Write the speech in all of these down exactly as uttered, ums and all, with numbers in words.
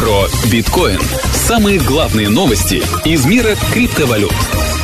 Про биткоин. Самые главные новости из мира криптовалют.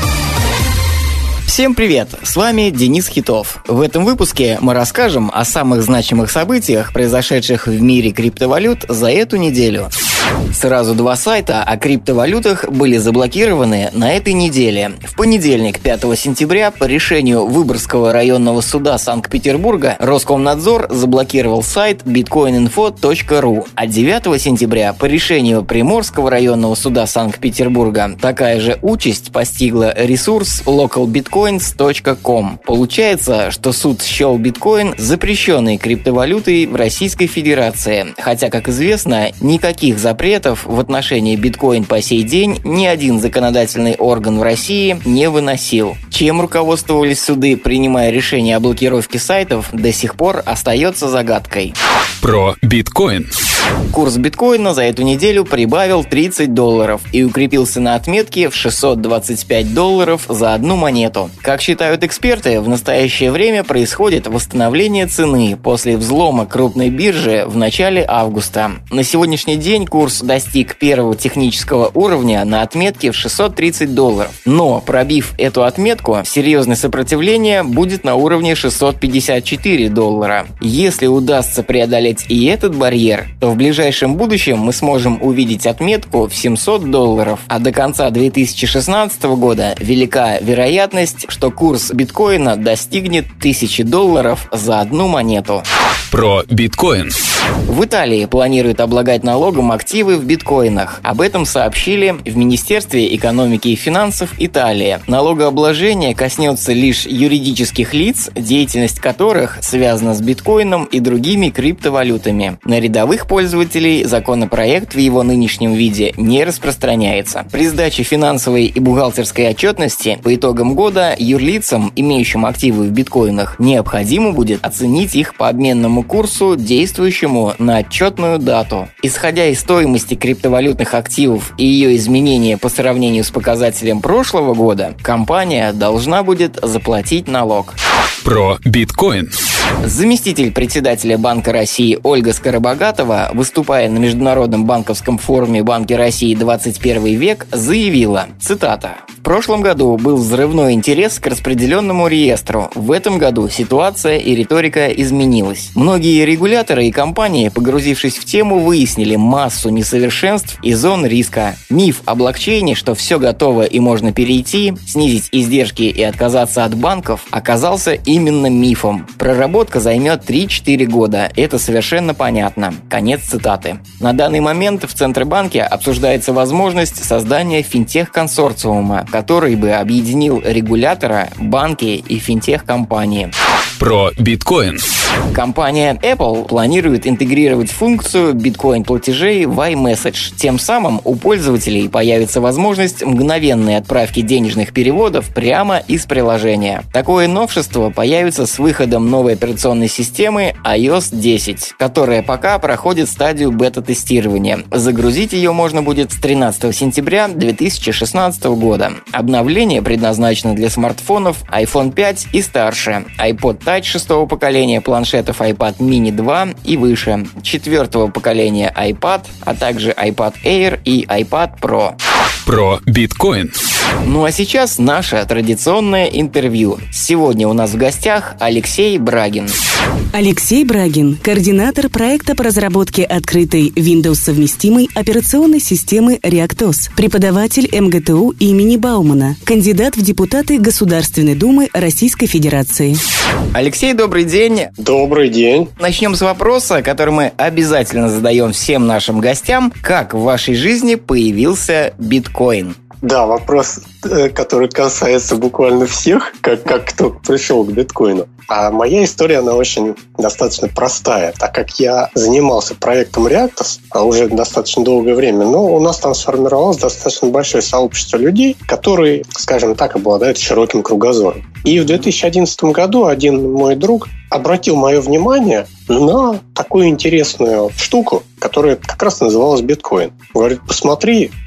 Всем привет! С вами Денис Хитов. В этом выпуске мы расскажем о самых значимых событиях, произошедших в мире криптовалют за эту неделю. Сразу два сайта о криптовалютах были заблокированы на этой неделе. В понедельник, пятого сентября, по решению Выборгского районного суда Санкт-Петербурга, Роскомнадзор заблокировал сайт биткоин инфо точка ру, а девятого сентября, по решению Приморского районного суда Санкт-Петербурга, такая же участь постигла ресурс локал биткоинс точка ком. Получается, что суд счел биткоин запрещенной криптовалютой в Российской Федерации, хотя, как известно, никаких запретов Запретов в отношении биткоин по сей день ни один законодательный орган в России не выносил. Чем руководствовались суды, принимая решение о блокировке сайтов, до сих пор остается загадкой. Про биткоин. Курс биткоина за эту неделю прибавил тридцать долларов и укрепился на отметке в шестьсот двадцать пять долларов за одну монету. Как считают эксперты, в настоящее время происходит восстановление цены после взлома крупной биржи в начале августа. На сегодняшний день курс достиг первого технического уровня на отметке в шестьсот тридцать долларов. Но, пробив эту отметку, серьезное сопротивление будет на уровне шестьсот пятьдесят четыре доллара. Если удастся преодолеть и этот барьер, то в В ближайшем будущем мы сможем увидеть отметку в семьсот долларов, а до конца две тысячи шестнадцатого года велика вероятность, что курс биткоина достигнет тысячи долларов за одну монету. Про биткоин. В Италии планируют облагать налогом активы в биткоинах. Об этом сообщили в Министерстве экономики и финансов Италии. Налогообложение коснется лишь юридических лиц, деятельность которых связана с биткоином и другими криптовалютами. На рядовых пользователей законопроект в его нынешнем виде не распространяется. При сдаче финансовой и бухгалтерской отчетности по итогам года юрлицам, имеющим активы в биткоинах, необходимо будет оценить их по обменному курсу, действующему на отчетную дату. Исходя из стоимости криптовалютных активов и ее изменения по сравнению с показателем прошлого года, компания должна будет заплатить налог. Про биткоин. Заместитель председателя Банка России Ольга Скоробогатова, выступая на Международном банковском форуме «Банки России двадцать первый век», заявила, цитата: «В прошлом году был взрывной интерес к распределенному реестру. В этом году ситуация и риторика изменилась. Многие регуляторы и компании, погрузившись в тему, выяснили массу несовершенств и зон риска. Миф о блокчейне, что все готово и можно перейти, снизить издержки и отказаться от банков, оказался именно мифом. Проработка займет три-четыре года. Это совершенно понятно». Конец цитаты. На данный момент в Центробанке обсуждается возможность создания финтех-консорциума, который бы объединил регулятора, банки и финтех-компании. Про биткоин. Компания Apple планирует интегрировать функцию биткоин-платежей в iMessage. Тем самым у пользователей появится возможность мгновенной отправки денежных переводов прямо из приложения. Такое новшество появится с выходом новой операционной системы ай о эс десять, которая пока проходит стадию бета-тестирования. Загрузить ее можно будет с тринадцатого сентября две тысячи шестнадцатого года. Обновление предназначено для смартфонов айфон пять и старше, iPod Touch шестого поколения, планшетов iPad mini два и выше, четвертого поколения iPad, а также iPad Air и iPad Pro. Про биткоин. Ну а сейчас наше традиционное интервью. Сегодня у нас в гостях Алексей Брагин. Алексей Брагин – координатор проекта по разработке открытой Windows-совместимой операционной системы ReactOS, преподаватель эм гэ тэ у имени Баумана, кандидат в депутаты Государственной Думы Российской Федерации. Алексей, добрый день. Добрый день. Начнем с вопроса, который мы обязательно задаем всем нашим гостям. Как в вашей жизни появился биткоин? Да, вопрос, который касается буквально всех, как, как кто пришел к биткоину. А моя история, она очень достаточно простая, так как я занимался проектом ReactOS уже достаточно долгое время, но у нас там сформировалось достаточно большое сообщество людей, которые, скажем так, обладают широким кругозором. И в две тысячи одиннадцатом году один мой друг обратил мое внимание на такую интересную штуку, которая как раз называлась биткоин. Говорит, посмотри,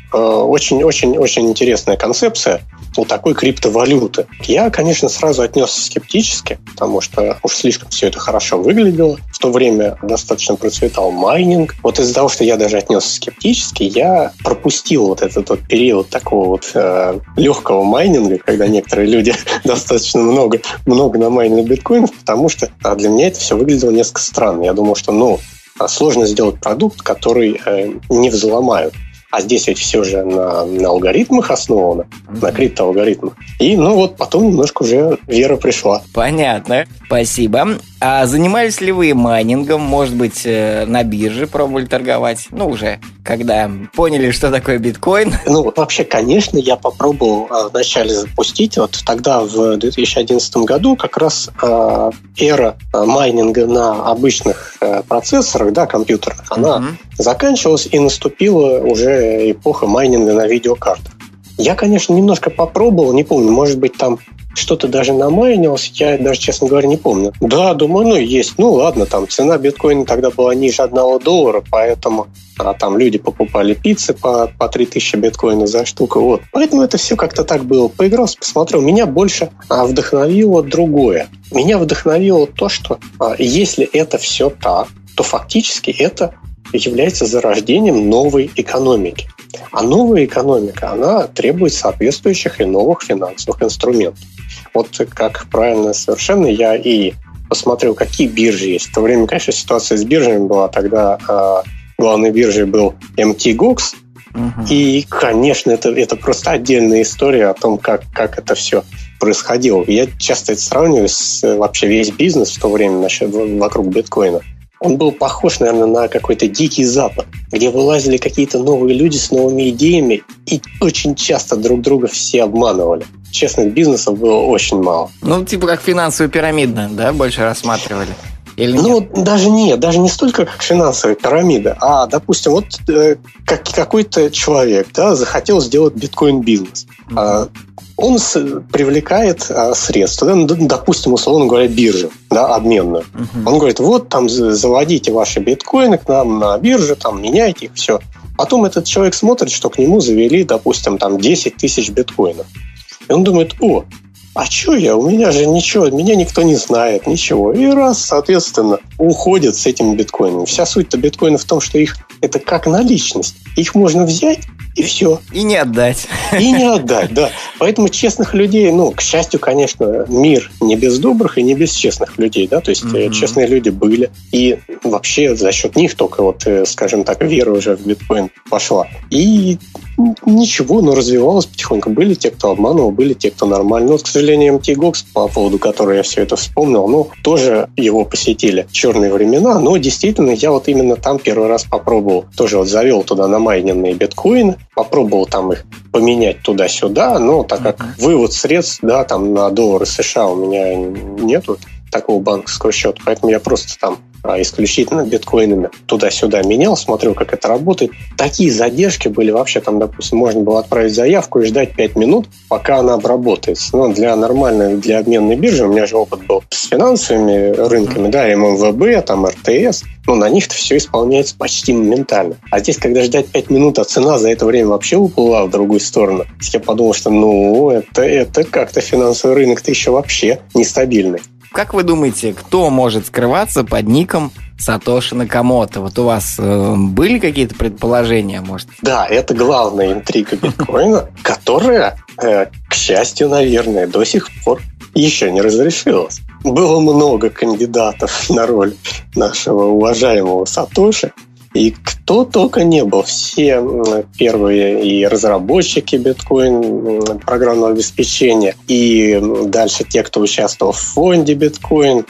очень-очень-очень интересная концепция у такой криптовалюты. Я, конечно, сразу отнесся скептически, потому что уж слишком все это хорошо выглядело. В то время достаточно процветал майнинг. Вот из-за того, что я даже отнесся скептически, я пропустил вот этот вот период такого вот э, легкого майнинга, когда некоторые люди достаточно много, много намайнили биткоинов, потому что для меня это все выглядело несколько странно. Я думал, что ну, сложно сделать продукт, который э, не взломают. А здесь ведь все же на, на алгоритмах основано, mm-hmm. на криптоалгоритмах. И, ну вот, потом немножко уже вера пришла. Понятно. Спасибо. А занимались ли вы майнингом? Может быть, на бирже пробовали торговать? Ну, уже, когда поняли, что такое биткоин? Ну, вообще, конечно, я попробовал а, вначале запустить. Вот тогда, в две тысячи одиннадцатом году, как раз а, эра а, майнинга на обычных а, процессорах, да, компьютерных, она mm-hmm. заканчивалась, и наступила уже эпоха майнинга на видеокартах. Я, конечно, немножко попробовал, не помню, может быть, там что-то даже намайнилось, я даже, честно говоря, не помню. Да, думаю, ну, есть, ну, ладно, там цена биткоина тогда была ниже одного доллара, поэтому а, там люди покупали пиццы по, по три тысячи биткоина за штуку, вот. Поэтому это все как-то так было. Поигрался, посмотрел. Меня больше а, вдохновило другое. Меня вдохновило то, что а, если это все так, то фактически это является зарождением новой экономики. А новая экономика, она требует соответствующих и новых финансовых инструментов. Вот как правильно совершенно я и посмотрел, какие биржи есть. В то время, конечно, ситуация с биржами была. Тогда э, главной биржей был эм ти гокс. Uh-huh. И, конечно, это, это просто отдельная история о том, как, как это все происходило. Я часто это сравниваю с вообще весь бизнес в то время насчет, вокруг биткоина. Он был похож, наверное, на какой-то дикий запад, где вылазили какие-то новые люди с новыми идеями, и очень часто друг друга все обманывали. Честных бизнесов было очень мало. Ну, типа как финансовую пирамиду, да, больше рассматривали? Или ну, даже нет, даже не столько как финансовая пирамида, а, допустим, вот э, как, какой-то человек, да, захотел сделать биткоин-бизнес. Mm-hmm. А, он с, привлекает а, средства, да, ну, допустим, условно говоря, биржу, да, обменную. Uh-huh. Он говорит, вот там заводите ваши биткоины к нам на биржу, там меняйте их, все. Потом этот человек смотрит, что к нему завели, допустим, там десять тысяч биткоинов. И он думает, о, а что я, у меня же ничего, меня никто не знает, ничего. И раз, соответственно, уходит с этими биткоинами. Вся суть-то биткоина в том, что их это как наличность. Их можно взять, и все. И не отдать. И не отдать, да. Поэтому честных людей, ну, к счастью, конечно, мир не без добрых и не без честных людей, да, то есть mm-hmm. честные люди были. И вообще за счет них только вот, скажем так, вера уже в биткоин пошла. И ничего, но развивалось потихоньку. Были те, кто обманывал, были те, кто нормально. Но, вот, к сожалению, эм ти гокс, по поводу которого я все это вспомнил, ну, тоже его посетили черные времена, но действительно я вот именно там первый раз попробовал. Тоже вот завел туда намайненные биткоины, попробовал там их поменять туда-сюда, но так как uh-huh. вывод средств, да, там на доллары США у меня нету такого банковского счета, поэтому я просто там а, исключительно биткоинами туда-сюда менял, смотрел, как это работает. Такие задержки были вообще, там, допустим, можно было отправить заявку и ждать пять минут, пока она обработается. Но для нормальной, для обменной биржи, у меня же опыт был с финансовыми рынками, да, эм эм вэ бэ, там, эр тэ эс, ну, на них-то все исполняется почти моментально. А здесь, когда ждать пять минут, а цена за это время вообще уплыла в другую сторону, я подумал, что, ну, это, это как-то финансовый рынок-то еще вообще нестабильный. Как вы думаете, кто может скрываться под ником Сатоши Накамото? Вот у вас э, были какие-то предположения, может? Да, это главная интрига биткоина, которая, э, к счастью, наверное, до сих пор еще не разрешилась. Было много кандидатов на роль нашего уважаемого Сатоши, и кто только не был. Все первые и разработчики биткоин, программного обеспечения, и дальше те, кто участвовал в фонде биткоин,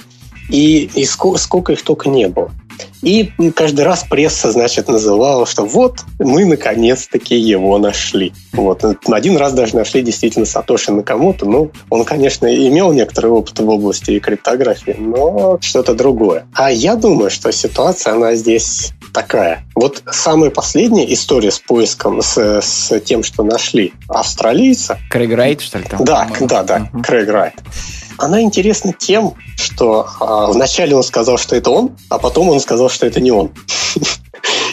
и, и сколько, сколько их только не было. И каждый раз пресса, значит, называла, что вот мы наконец-таки его нашли. Вот. Один раз даже нашли действительно Сатоши Накамото. Ну, он, конечно, имел некоторый опыт в области криптографии, но что-то другое. А я думаю, что ситуация, она здесь такая. Вот самая последняя история с поиском, с, с тем, что нашли австралийца. Крейг Райт, что ли? Там, да, да, да, uh-huh. Крейг Райт. Она интересна тем, что а, вначале он сказал, что это он, а потом он сказал, что это не он.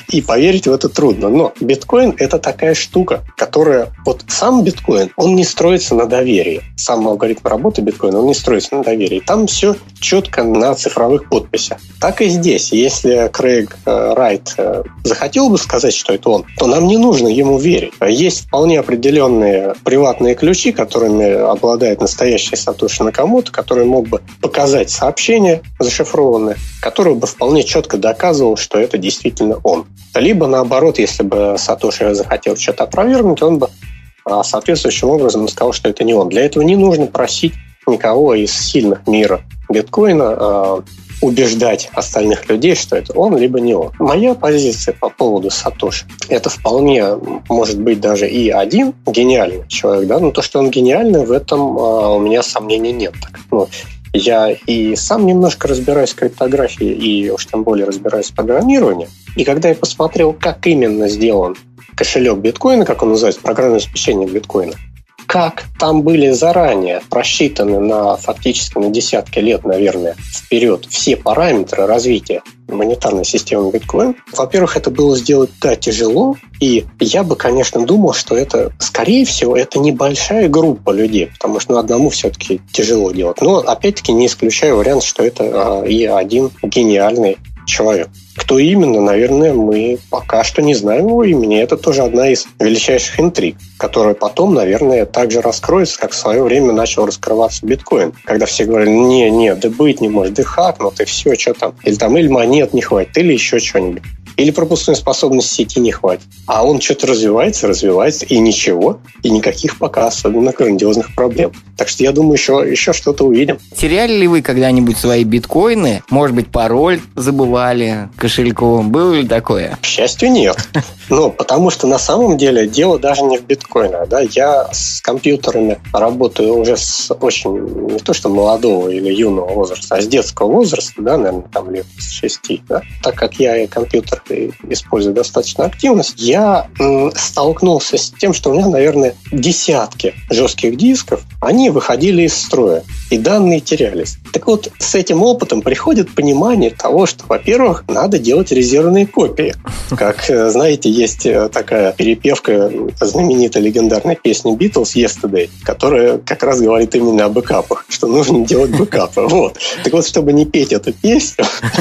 И поверить в это трудно. Но биткоин – это такая штука, которая... Вот сам биткоин, он не строится на доверии. Сам алгоритм работы биткоина, он не строится на доверии. Там все четко на цифровых подписях. Так и здесь. Если Крейг э, Райт э, захотел бы сказать, что это он, то нам не нужно ему верить. Есть вполне определенные приватные ключи, которыми обладает настоящий Сатоши Накамото, который мог бы показать сообщение зашифрованное, которое бы вполне четко доказывало, что это действительно он. Либо наоборот, если бы Сатоши захотел что-то опровергнуть, он бы соответствующим образом сказал, что это не он. Для этого не нужно просить никого из сильных мира биткоина э, убеждать остальных людей, что это он, либо не он. Моя позиция по поводу Сатоши – это вполне может быть даже и один гениальный человек, да, но то, что он гениальный, в этом э, у меня сомнений нет. Так, ну, я и сам немножко разбираюсь в криптографии, и уж тем более разбираюсь в программировании. И когда я посмотрел, как именно сделан кошелек биткоина, как он называется, программное обеспечение биткоина, как там были заранее просчитаны на фактически на десятки лет, наверное, вперед все параметры развития монетарной системы биткоин. Во-первых, это было сделать, да, тяжело, и я бы, конечно, думал, что это, скорее всего, это небольшая группа людей, потому что ну, одному все-таки тяжело делать. Но, опять-таки, не исключаю вариант, что это а, и один гениальный человек. Кто именно, наверное, мы пока что не знаем его имени. Это тоже одна из величайших интриг, которая потом, наверное, также раскроется, как в свое время начал раскрываться биткоин. Когда все говорили, не, не, да быть не может, да хакнут, и все, что там. Или там, или монет не хватит, или еще что-нибудь. Или пропускной способности сети не хватит. А он что-то развивается, развивается, и ничего, и никаких пока особенно грандиозных проблем. Так что я думаю, еще, еще что-то увидим. Теряли ли вы когда-нибудь свои биткоины? Может быть, пароль забывали к кошельку? Было ли такое? К счастью, нет. Ну, потому что на самом деле дело даже не в биткоинах. Да? Я с компьютерами работаю уже с очень, не то что молодого или юного возраста, а с детского возраста, да, наверное, там лет с шести. Да? Так как я и компьютер использую достаточно активно, я м, столкнулся с тем, что у меня, наверное, десятки жестких дисков, они выходили из строя, и данные терялись. Так вот, с этим опытом приходит понимание того, что, во-первых, надо делать резервные копии. Как, знаете, есть такая перепевка знаменитой легендарной песни Beatles «Yesterday», которая как раз говорит именно о бэкапах, что нужно делать бэкапы. Вот. Так вот, чтобы не петь эту песню,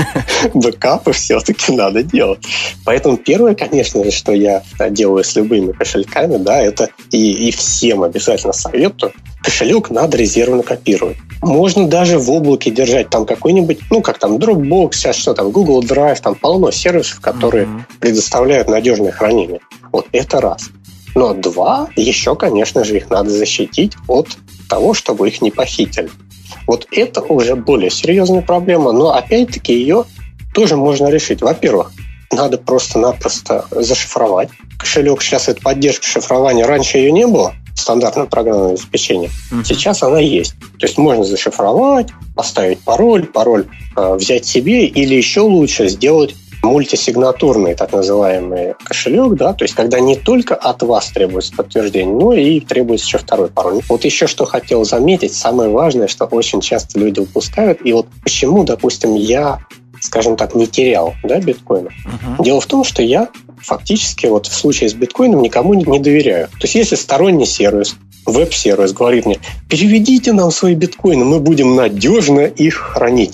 бэкапы все-таки надо делать. Поэтому первое, конечно же, что я делаю с любыми кошельками, да, это и, и всем обязательно советую, кошелек надо резервно копировать. Можно даже в облаке держать там какой-нибудь, ну, как там Dropbox, сейчас что там, Google Drive, там полно сервисов, которые mm-hmm. предоставляют надежное хранение. Вот это раз. Но два, еще, конечно же, их надо защитить от того, чтобы их не похитили. Вот это уже более серьезная проблема, но опять-таки ее тоже можно решить. Во-первых, надо просто-напросто зашифровать кошелек. Сейчас это поддержка шифрования. Раньше ее не было, стандартное программное обеспечение. Uh-huh. Сейчас она есть. То есть можно зашифровать, поставить пароль, пароль э, взять себе или еще лучше сделать мультисигнатурный так называемый кошелек, да, то есть когда не только от вас требуется подтверждение, но и требуется еще второй пароль. Вот еще что хотел заметить, самое важное, что очень часто люди упускают, и вот почему, допустим, я, скажем так, не терял, да, биткоина. Uh-huh. Дело в том, что я фактически вот в случае с биткоином никому не доверяю. То есть если сторонний сервис, веб-сервис говорит мне, переведите нам свои биткоины, мы будем надежно их хранить,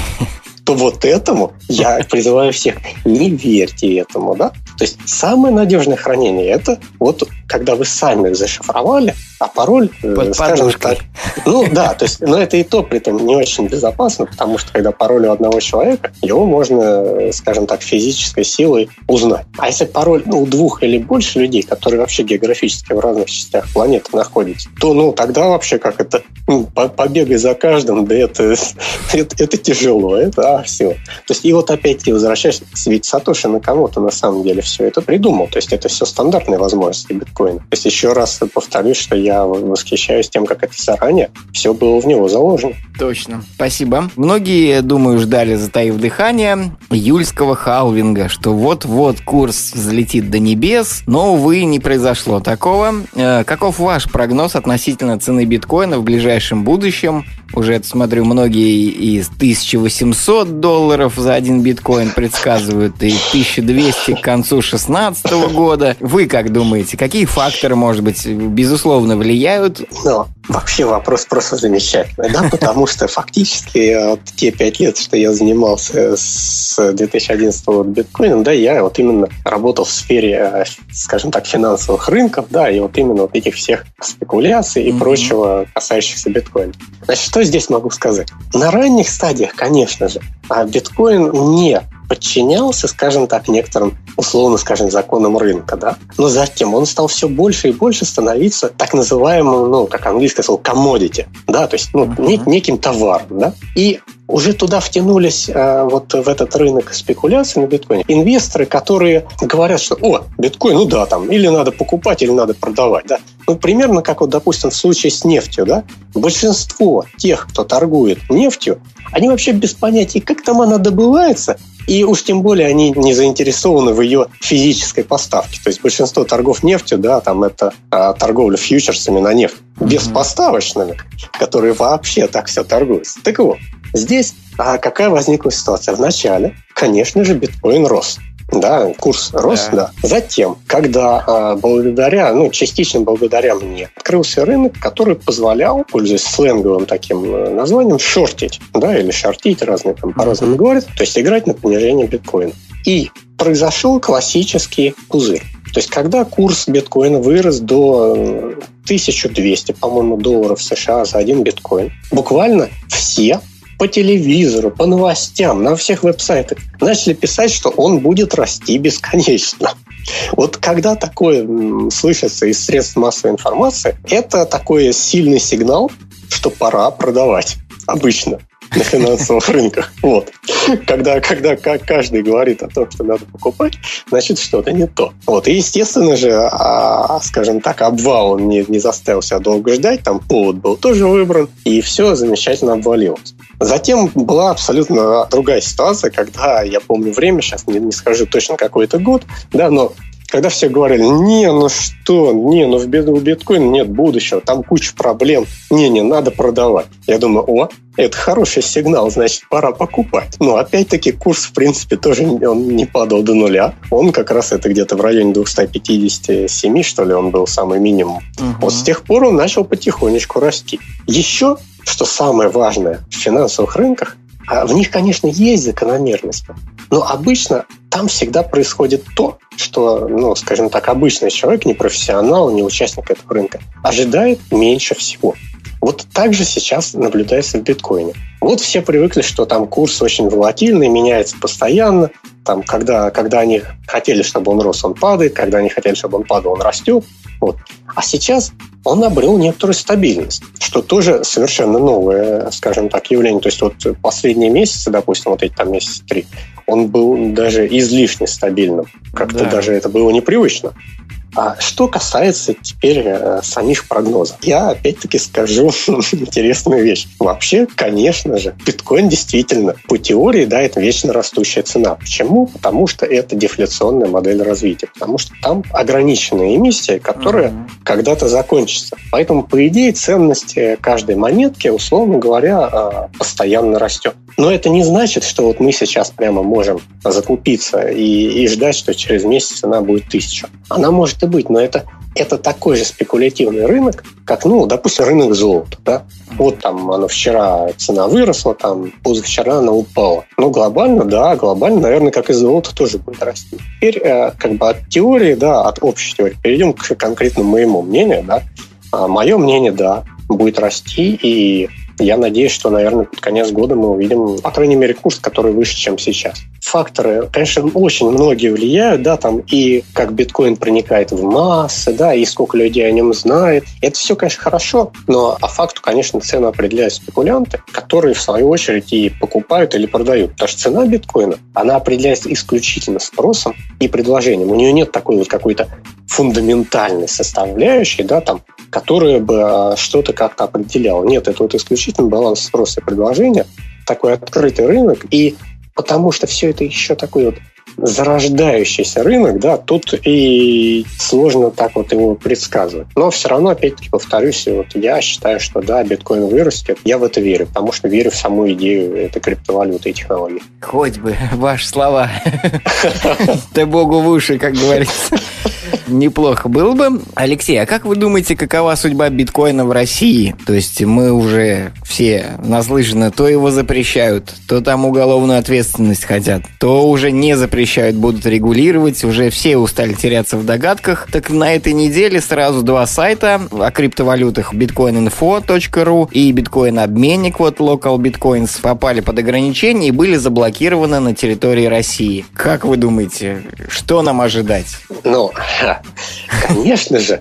то вот этому я призываю всех, не верьте этому, да? То есть самое надежное хранение – это вот когда вы сами зашифровали, а пароль, под скажем подушкой. так, ну да, то есть, но это и то при этом не очень безопасно, потому что когда пароль у одного человека, его можно, скажем так, физической силой узнать. А если пароль ну, у двух или больше людей, которые вообще географически в разных частях планеты находятся, то ну тогда вообще как это ну, побегай за каждым, да это, это, это тяжело, это а, все. То есть и вот опять-таки возвращаясь, ведь Сатоши Накамото на самом деле все это придумал, то есть это все стандартные возможности биткоина. То есть еще раз повторюсь, что я восхищаюсь тем, как это заранее все было в него заложено. Точно. Спасибо. Многие, думаю, ждали, затаив дыхание, июльского халвинга, что вот-вот курс взлетит до небес, но, увы, не произошло такого. Э, каков ваш прогноз относительно цены биткоина в ближайшем будущем? Уже, это смотрю, многие и тысяча восемьсот долларов за один биткоин предсказывают, и тысяча двести к концу две тысячи шестнадцатого года. Вы как думаете, какие факторы, может быть, безусловно, влияют? Ну, вообще вопрос просто замечательный, да, потому что фактически вот те пять лет, что я занимался с две тысячи одиннадцатого года биткоином, да, я вот именно работал в сфере, скажем так, финансовых рынков, да, и вот именно вот этих всех спекуляций и mm-hmm. прочего, касающихся биткоина. Значит, что здесь могу сказать? На ранних стадиях, конечно же, биткоин не подчинялся, скажем так, некоторым, условно скажем, законам рынка, да. Но затем он стал все больше и больше становиться так называемым, ну, как английский слово, commodity, да, то есть, ну, uh-huh. неким товаром, да. И уже туда втянулись э, вот в этот рынок спекуляций на биткоине инвесторы, которые говорят, что, о, биткоин, ну да, там, или надо покупать, или надо продавать, да. Ну, примерно как вот, допустим, в случае с нефтью, да, большинство тех, кто торгует нефтью, они вообще без понятия, как там она добывается, и уж тем более они не заинтересованы в ее физической поставке. То есть большинство торгов нефтью, да, там это а, торговля фьючерсами на нефть, беспоставочными, которые вообще так все торгуются. Так вот, здесь а, какая возникла ситуация? Вначале, конечно же, биткоин рос. Да, курс рос, да. да. Затем, когда а, благодаря, ну, частично благодаря мне, открылся рынок, который позволял, пользуясь сленговым таким названием, шортить, да, или шортить, разные там по-разному mm-hmm. говорят, то есть играть на понижение биткоина. И произошел классический пузырь. То есть, когда курс биткоина вырос до тысяча двести, по-моему, долларов США за один биткоин, буквально все по телевизору, по новостям, на всех веб-сайтах начали писать, что он будет расти бесконечно. Вот когда такое м, слышится из средств массовой информации, это такой сильный сигнал, что пора продавать обычно на финансовых рынках. Вот. Когда, когда каждый говорит о том, что надо покупать, значит, что-то не то. Вот. И, естественно же, а, скажем так, обвал он не, не заставил себя долго ждать, там повод был тоже выбран, и все замечательно обвалилось. Затем была абсолютно другая ситуация, когда, я помню время, сейчас не, не скажу точно какой это год, да, но когда все говорили, не, ну что, не, ну в биткоине нет будущего, там куча проблем, не, не, надо продавать. Я думаю, о, это хороший сигнал, значит, пора покупать. Но опять-таки курс, в принципе, тоже он не падал до нуля. Он как раз это где-то в районе двести пятьдесят семь, что ли, он был самый минимум. Угу. Вот с тех пор он начал потихонечку расти. Еще, что самое важное в финансовых рынках, в них, конечно, есть закономерности, но обычно там всегда происходит то, что, ну, скажем так, обычный человек, не профессионал, не участник этого рынка, ожидает меньше всего. Вот так же сейчас наблюдается в биткоине. Вот все привыкли, что там курс очень волатильный, меняется постоянно. Там, когда, когда они хотели, чтобы он рос, он падает. Когда они хотели, чтобы он падал, он растет. Вот. А сейчас он обрел некоторую стабильность, что тоже совершенно новое, скажем так, явление. То есть вот последние месяцы, допустим, вот эти там месяца три, он был даже излишне стабильным. Как-то да. даже это было непривычно. А что касается теперь э, самих прогнозов, я опять-таки скажу интересную вещь. Вообще, конечно же, биткоин действительно по теории, да, это вечно растущая цена. Почему? Потому что это дефляционная модель развития. Потому что там ограниченная эмиссия, которая uh-huh. когда-то закончится. Поэтому, по идее, ценность каждой монетки, условно говоря, э, постоянно растет. Но это не значит, что вот мы сейчас прямо можем закупиться и, и ждать, что через месяц цена будет тысяча. Она может и быть, но это, это такой же спекулятивный рынок, как, ну, допустим, рынок золота. Да? Вот там оно вчера цена выросла, там позавчера она упала. Но глобально, да, глобально, наверное, как и золото тоже будет расти. Теперь э, как бы от теории, да, от общей теории перейдем к конкретному моему мнению. Да? А мое мнение, да, будет расти, и я надеюсь, что, наверное, под конец года мы увидим, по крайней мере, курс, который выше, чем сейчас. Факторы, конечно, очень многие влияют, да, там и как биткоин проникает в массы, да, и сколько людей о нем знает. Это все, конечно, хорошо, но по факту, конечно, цену определяют спекулянты, которые, в свою очередь, и покупают или продают. Потому что цена биткоина, она определяется исключительно спросом и предложением. У нее нет такой вот какой-то фундаментальной составляющей, да, там, которая бы что-то как-то определяла. Нет, это вот исключительно баланс спроса и предложения, такой открытый рынок, и потому что все это еще такой вот зарождающийся рынок, да, тут и сложно так вот его предсказывать. Но все равно, опять-таки, повторюсь, вот я считаю, что да, биткоин вырастет. Я в это верю, потому что верю в саму идею этой криптовалюты и технологий. Хоть бы ваши слова. Да богу в уши, как говорится. Неплохо было бы. Алексей, а как вы думаете, какова судьба биткоина в России? То есть мы уже все наслышаны, то его запрещают, то там уголовную ответственность хотят, то уже не запрещают, будут регулировать, уже все устали теряться в догадках. Так на этой неделе сразу два сайта о криптовалютах: биткоин инфо точка ру и биткоин-обменник, вот Local Bitcoins, попали под ограничения и были заблокированы на территории России. Как вы думаете, что нам ожидать? Ну, конечно же,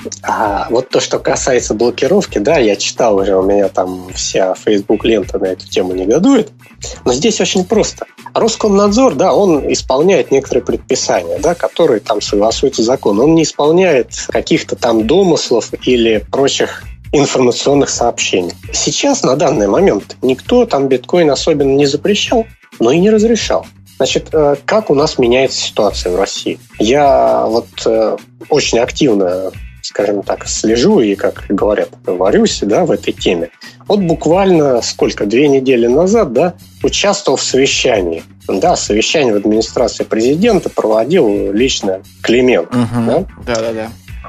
а вот то, что касается блокировки, да, я читал уже, у меня там вся Facebook-лента на эту тему негодует, но здесь очень просто. Роскомнадзор, да, он исполняет некоторые предписания, да, которые там согласуются с законом. Он не исполняет каких-то там домыслов или прочих информационных сообщений. Сейчас, на данный момент, никто там биткоин особенно не запрещал, но и не разрешал. Значит, как у нас меняется ситуация в России? Я вот очень активно, скажем так, слежу и, как говорят, варюсь, да, в этой теме. Вот буквально сколько, две недели назад, да, участвовал в совещании. Да, совещание в администрации президента проводил лично Климент. Угу. Да? Да-да-да.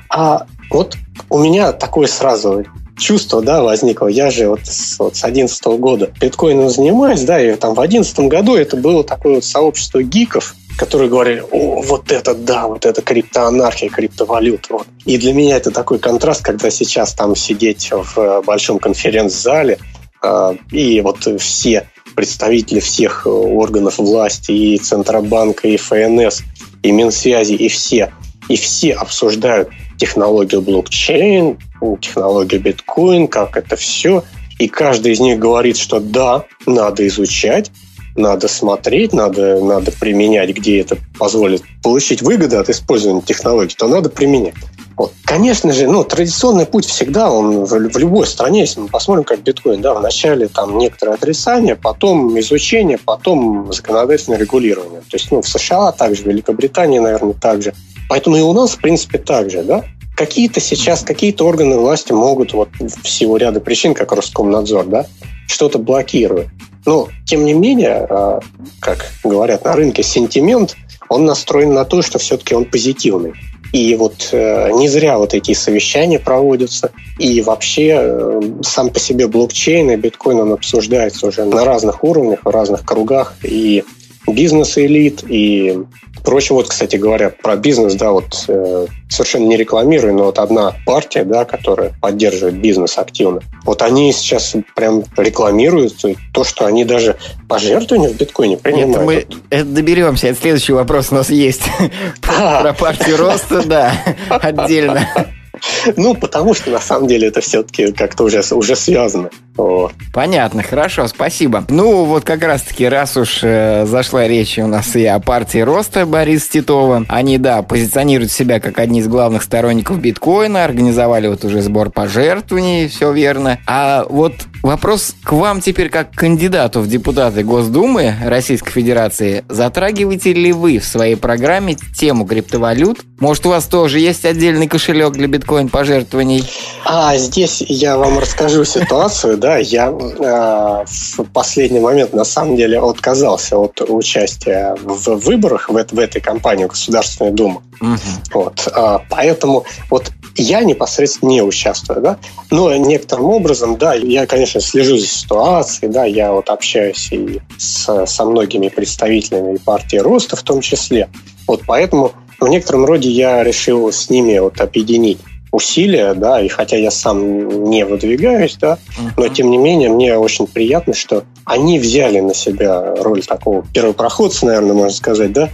А вот у меня такое сразу чувство, да, возникло. Я же вот с, вот с одиннадцатого года биткоином занимаюсь, да, и там в одиннадцатом году это было такое вот сообщество гиков, которые говорили: о, вот это да, вот это криптоанархия, криптовалюта. Вот. И для меня это такой контраст, когда сейчас там сидеть в большом конференц-зале, э, и вот все представители всех органов власти, и Центробанка, и эф эн эс, и Минсвязи, и все, и все обсуждают технологию блокчейн, технологию биткоин, как это все. И каждый из них говорит, что да, надо изучать, надо смотреть, надо, надо применять, где это позволит получить выгоду от использования технологий, то надо применять. Вот. Конечно же, ну, традиционный путь всегда, он в, в любой стране, если мы посмотрим, как биткоин, да, вначале там некоторые отрицания, потом изучение, потом законодательное регулирование. То есть, ну, в США также, в Великобритании, наверное, также. Поэтому и у нас, в принципе, так же, да. Какие-то сейчас, какие-то органы власти могут вот в силу ряда причин, как Роскомнадзор, да, что-то блокировать. Но, тем не менее, как говорят на рынке, сентимент, он настроен на то, что все-таки он позитивный. И вот э, не зря вот эти совещания проводятся. И вообще э, сам по себе блокчейн и биткоин, он обсуждается уже на разных уровнях, в разных кругах. И бизнес-элит, и прочее. Вот, кстати говоря, про бизнес, да, вот э, совершенно не рекламирую, но вот одна партия, да, которая поддерживает бизнес активно, вот они сейчас прям рекламируют то, что они даже пожертвования в биткоине принимают. Это мы это доберемся, это следующий вопрос у нас есть. Про партию роста, да, отдельно. Ну, потому что, на самом деле, это все-таки как-то уже, уже связано. Вот. Понятно, хорошо, спасибо. Ну, вот как раз-таки, раз уж э, зашла речь у нас и о партии роста Бориса Титова, они, да, позиционируют себя как одни из главных сторонников биткоина, организовали вот уже сбор пожертвований, все верно. А вот вопрос к вам теперь как к кандидату в депутаты Госдумы Российской Федерации. Затрагиваете ли вы в своей программе тему криптовалют? Может, у вас тоже есть отдельный кошелек для биткоин-пожертвований? А здесь я вам расскажу ситуацию. Да, я э, в последний момент на самом деле отказался от участия в выборах в, в этой кампании Государственной Думы. Угу. Вот, э, поэтому вот я непосредственно не участвую, да, но некоторым образом, да, я, конечно, слежу за ситуацией, да, я вот общаюсь и с, со многими представителями партии роста в том числе. Вот поэтому в некотором роде я решил с ними вот объединить усилия, да, и хотя я сам не выдвигаюсь, да, uh-huh. но тем не менее мне очень приятно, что они взяли на себя роль такого первопроходца, наверное, можно сказать, да,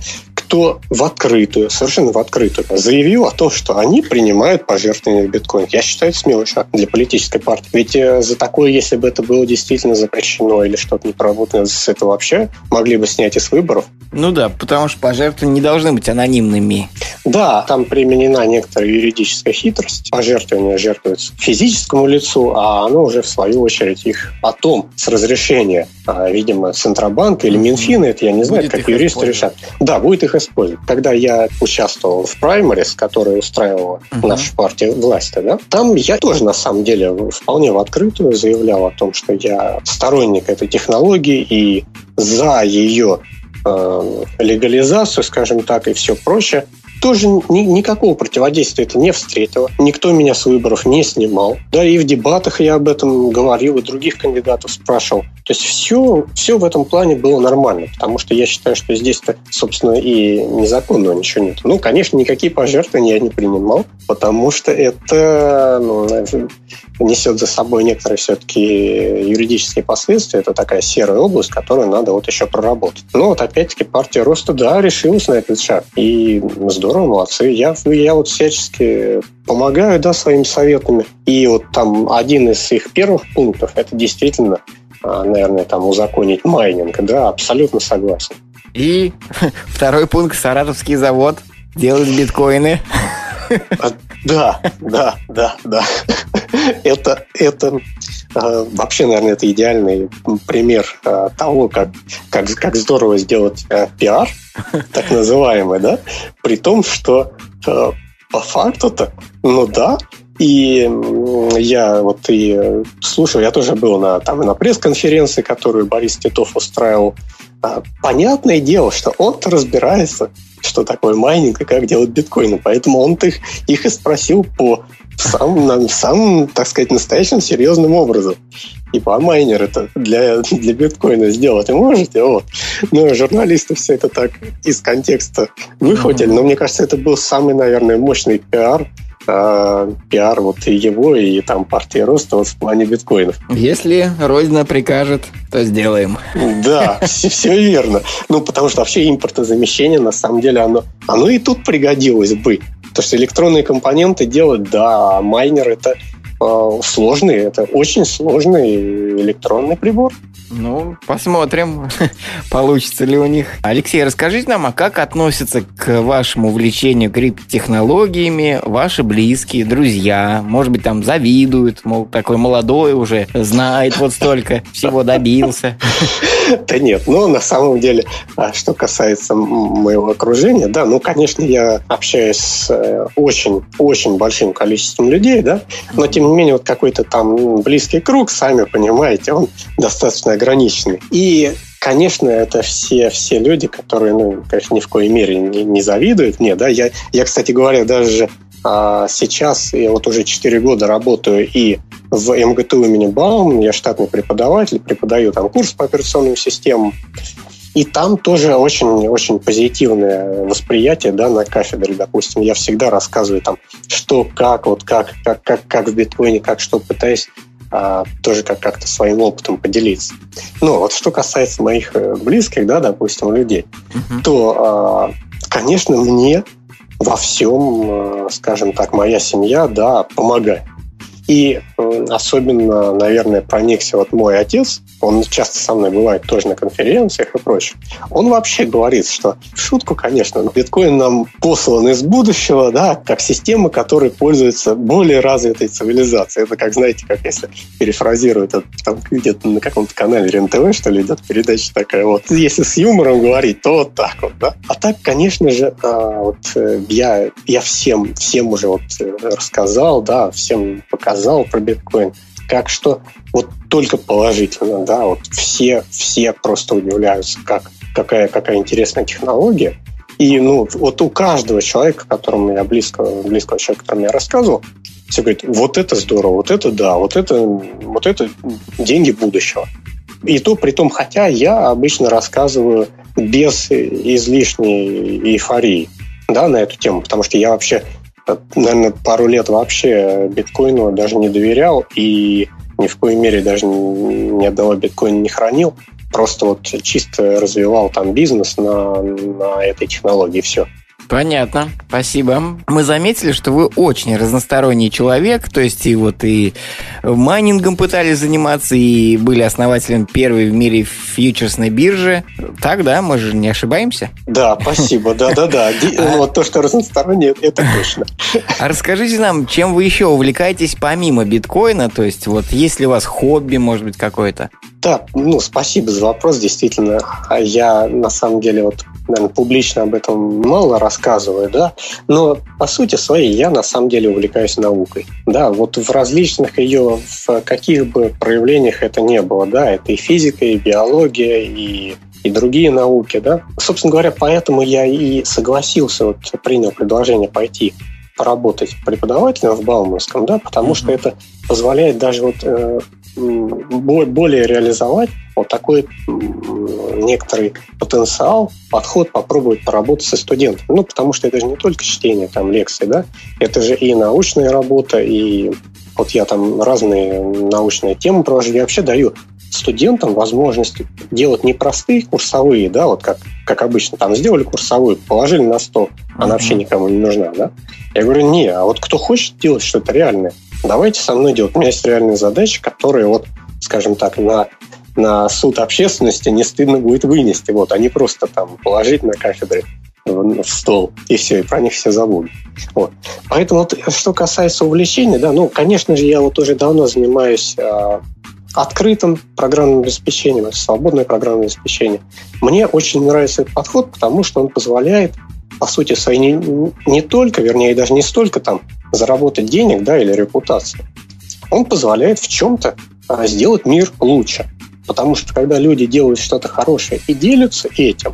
кто в открытую, совершенно в открытую, заявил о том, что они принимают пожертвования в биткоин. Я считаю, это смелый шаг для политической партии. Ведь за такое, если бы это было действительно запрещено или что-то не проработано, с этого вообще могли бы снять из выборов. Ну да, потому что пожертвования не должны быть анонимными. Да, там применена некоторая юридическая хитрость. Пожертвования жертвуются физическому лицу, а оно уже, в свою очередь, их потом с разрешения, видимо, Центробанка или Минфина, это я не знаю, будет как юристы решат. Да, будет их использовать. Когда я участвовал в праймерис, который устраивала uh-huh. наша партия власти, да, там я тоже, на самом деле, вполне в открытую заявлял о том, что я сторонник этой технологии и за ее э, легализацию, скажем так, и все прочее. Тоже ни, никакого противодействия это не встретило. Никто меня с выборов не снимал. Да, и в дебатах я об этом говорил, и других кандидатов спрашивал. То есть все, все в этом плане было нормально, потому что я считаю, что здесь-то, собственно, и незаконного ничего нет. Ну, конечно, никакие пожертвования я не принимал, потому что это ну, несет за собой некоторые все-таки юридические последствия. Это такая серая область, которую надо вот еще проработать. Но вот опять-таки партия Роста, да, решилась на этот шаг. И здорово, молодцы. Я, я вот всячески помогаю, да, своими советами. И вот там один из их первых пунктов, это действительно, наверное, там узаконить майнинг. Да, абсолютно согласен. И второй пункт, Саратовский завод делает биткоины. А, да, да, да, да. Это, это э, вообще, наверное, это идеальный пример э, того, как, как, как здорово сделать э, пиар, так называемый, да, при том, что э, по факту-то, ну да, и я вот и слушал, я тоже был на, там, на пресс-конференции, которую Борис Титов устраивал. Понятное дело, что он-то разбирается, что такое майнинг и как делать биткоины. Поэтому он-то их, их и спросил по самым, самым, так сказать, настоящим серьезным образом. Типа, а майнер это для, для биткоина сделать можете? Вот. Ну, журналисты все это так из контекста выхватили. Но мне кажется, это был самый, наверное, мощный пиар, пиар вот и его, и там партии Роста вот в плане биткоинов. Если Родина прикажет, то сделаем. Да, все, все верно. Ну, потому что вообще импортозамещение, на самом деле, оно, оно и тут пригодилось бы. Потому что электронные компоненты делать, да, а майнер это э, сложный, это очень сложный электронный прибор. Ну, посмотрим, получится ли у них. Алексей, расскажите нам, а как относятся к вашему увлечению криптотехнологиями ваши близкие, друзья? Может быть, там завидуют, мол, такой молодой уже, знает вот столько, всего добился. Да нет, ну, на самом деле, что касается моего окружения, да, ну, конечно, я общаюсь с очень-очень большим количеством людей, да, но, тем не менее, вот какой-то там близкий круг, сами понимаете, он достаточно ограниченный. И, конечно, это все, все люди, которые, ну, конечно, ни в коей мере не, не завидуют мне, да. Я, я, кстати говоря, даже а, сейчас, я вот уже четыре года работаю и в эм гэ тэ у имени Баумана, я штатный преподаватель, преподаю там курс по операционным системам. И там тоже очень-очень позитивное восприятие, да, на кафедре, допустим. Я всегда рассказываю там, что, как, вот как, как, как, как в биткоине, как что, пытаюсь а, тоже как- как-то своим опытом поделиться. Ну, вот что касается моих близких, да, допустим, людей, uh-huh. то, а, конечно, мне во всем, скажем так, моя семья, да, помогает. И особенно, наверное, проникся вот мой отец, он часто со мной бывает тоже на конференциях и прочее. Он вообще говорит, что в шутку, конечно, биткоин нам послан из будущего, да, как система, которой пользуется более развитой цивилизацией. Это как, знаете, как если перефразируют, это, там где-то на каком-то канале эр эн тэ вэ, что ли, идет передача такая вот. Если с юмором говорить, то вот так вот, да. А так, конечно же, вот я, я всем, всем уже вот рассказал, да, всем показал про биткоин, как что вот только положительно, да, вот все, все просто удивляются, как, какая, какая интересная технология. И, ну, вот у каждого человека, которому я близко, близкого человека, которому я рассказывал, все говорят, вот это здорово, вот это да, вот это, вот это деньги будущего. И то при том, хотя я обычно рассказываю без излишней эйфории, да, на эту тему, потому что я вообще, наверное, пару лет вообще биткоину даже не доверял и ни в коей мере даже ни одного биткоина не хранил. просто вот чисто развивал там бизнес на, на этой технологии, все. Понятно, спасибо. Мы заметили, что вы очень разносторонний человек, то есть и вот и майнингом пытались заниматься, и были основателем первой в мире фьючерсной биржи. Так, да, мы же не ошибаемся? Да, спасибо, да-да-да. Вот то, что разносторонний, это точно. А расскажите нам, чем вы еще увлекаетесь помимо биткоина, то есть вот есть ли у вас хобби, может быть, какое-то? Да, ну, спасибо за вопрос, действительно. Я, на самом деле, вот, наверное, публично об этом мало рассказываю, да, но, по сути своей, я, на самом деле, увлекаюсь наукой. Да, вот в различных ее, в каких бы проявлениях это ни было, да, это и физика, и биология, и, и другие науки, да. Собственно говоря, поэтому я и согласился, вот, принял предложение пойти поработать преподавателем в Бауманском, да, потому mm-hmm. что это позволяет даже вот э, более реализовать вот такой некоторый потенциал, подход, попробовать поработать со студентами. Ну, потому что это же не только чтение там лекций, да, это же и научная работа, и вот я там разные научные темы провожу, я вообще даю студентам возможность делать не простые курсовые, да, вот как, как обычно, там сделали курсовую, положили на стол, она uh-huh. вообще никому не нужна, да. Я говорю, не, а вот кто хочет делать что-то реальное, давайте со мной делать. У меня есть реальные задачи, которые вот, скажем так, на, на суд общественности не стыдно будет вынести, вот, а не просто там положить на кафедре в стол, и все, и про них все забудут. Вот. Поэтому вот, что касается увлечений, да, ну, конечно же, я вот уже давно занимаюсь а, открытым программным обеспечением, свободное программное обеспечение. Мне очень нравится этот подход, потому что он позволяет, по сути своей, не, не только, вернее, даже не столько там заработать денег, да, или репутацию. Он позволяет в чем-то а, сделать мир лучше. Потому что когда люди делают что-то хорошее и делятся этим,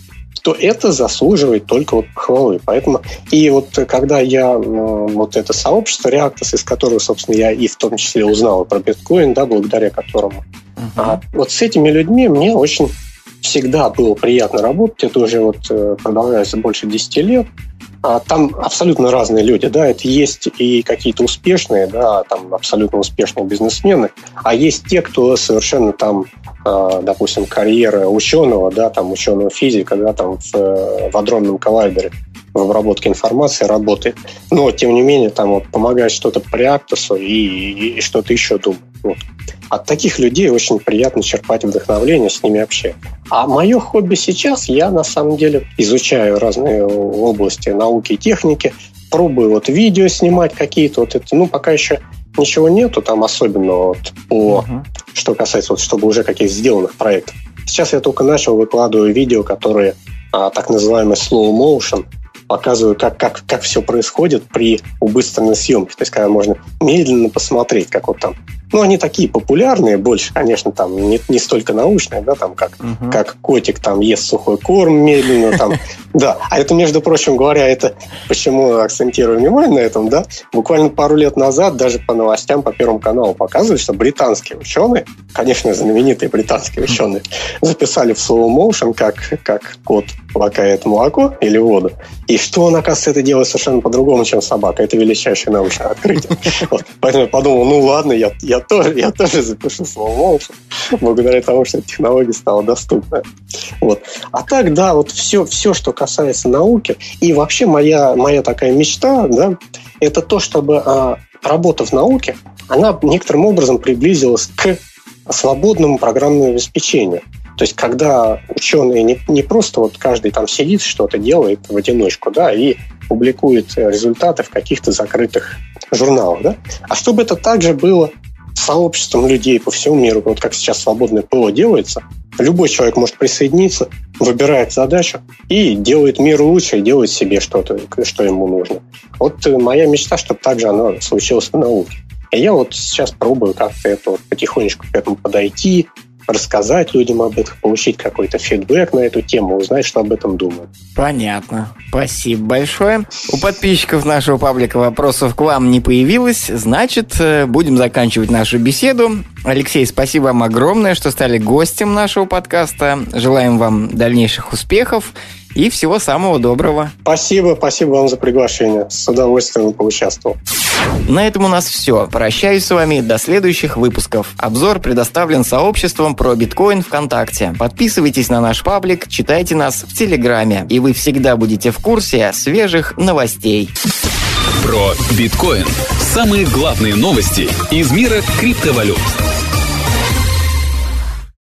то это заслуживает только вот похвалы. Поэтому и вот когда я вот это сообщество Reactos, из которого, собственно, я и в том числе узнал про биткоин, да, благодаря которому, uh-huh. а, вот с этими людьми мне очень всегда было приятно работать. Это уже вот продолжается больше десяти лет. А там абсолютно разные люди, да, это есть и какие-то успешные, да, там абсолютно успешные бизнесмены, а есть те, кто совершенно там, допустим, карьера ученого, да, там ученого физика, да, там в, в адронном коллайдере в обработке информации работает, но тем не менее там вот помогает что-то по Reactos и, и, и что-то еще думать. Вот. От таких людей очень приятно черпать вдохновение, с ними общаться. А мое хобби сейчас, я на самом деле изучаю разные области науки и техники, пробую вот видео снимать какие-то, вот это, ну, пока еще ничего нету там особенного вот, по, uh-huh. что касается, вот, чтобы уже каких-то сделанных проектов. Сейчас я только начал, выкладываю видео, которые а, так называемый slow motion, показываю, как, как, как все происходит при убыстренной съемке. То есть, когда можно медленно посмотреть, как вот там. Ну, они такие популярные, больше, конечно, там не, не столько научные, да, там как, uh-huh. как котик там ест сухой корм медленно, там, да. А это, между прочим говоря, это почему акцентирую внимание на этом, да, буквально пару лет назад даже по новостям по Первому каналу показывали, что британские ученые, конечно, знаменитые британские ученые, записали в slow motion, как, как кот лакает молоко или воду, и что он, оказывается, это делает совершенно по-другому, чем собака. Это величайшее научное открытие. Вот. Поэтому я подумал, ну ладно, я, я, тоже, я тоже запишу slow motion, благодаря тому, что технология стала доступна. Вот. А так, да, вот все, все, что касается науки, и вообще моя, моя такая мечта, да, это то, чтобы а, работа в науке, она некоторым образом приблизилась к свободному программному обеспечению. То есть, когда ученые не, не просто вот каждый там сидит, что-то делает в одиночку, да, и публикует результаты в каких-то закрытых журналах, да, а чтобы это также было сообществом людей по всему миру, вот как сейчас свободное ПО делается, любой человек может присоединиться, выбирает задачу и делает мир лучше, и делает себе что-то, что ему нужно. Вот моя мечта, чтобы также оно случилось в науке. И я вот сейчас пробую как-то это вот потихонечку к этому подойти, рассказать людям об этом, получить какой-то фидбэк на эту тему, узнать, что об этом думают. Понятно. Спасибо большое. У подписчиков нашего паблика вопросов к вам не появилось, значит, будем заканчивать нашу беседу. Алексей, спасибо вам огромное, что стали гостем нашего подкаста. Желаем вам дальнейших успехов и всего самого доброго. Спасибо, спасибо вам за приглашение. С удовольствием поучаствовал. На этом у нас все. Прощаюсь с вами до следующих выпусков. Обзор предоставлен сообществом про биткоин ВКонтакте. Подписывайтесь на наш паблик, читайте нас в Телеграме, и вы всегда будете в курсе свежих новостей. Про биткоин. Самые главные новости из мира криптовалют.